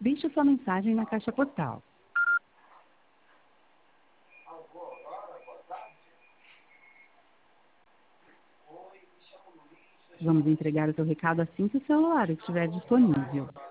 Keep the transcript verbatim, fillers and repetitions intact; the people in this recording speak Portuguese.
Deixe sua mensagem na caixa postal. Vamos entregar o seu recado assim que o celular estiver disponível.